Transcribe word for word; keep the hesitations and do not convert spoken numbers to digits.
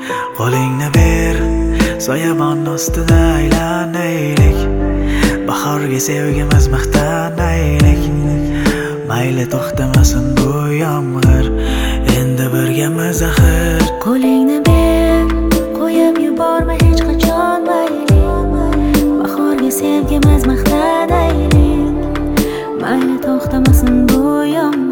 Qo'lingni ber, soyabon ostida aylanaylik. Bahorga sevgimiz maqtanaylik. Mayli to'xtamasin bu yomg'ir, endi birgamiz axir. Qo'lingni ber, qo'yib yuborma hech qachon mayli. Bahorga sevgimiz maqtanaylik. Mayli to'xtamasin bu yomg'ir.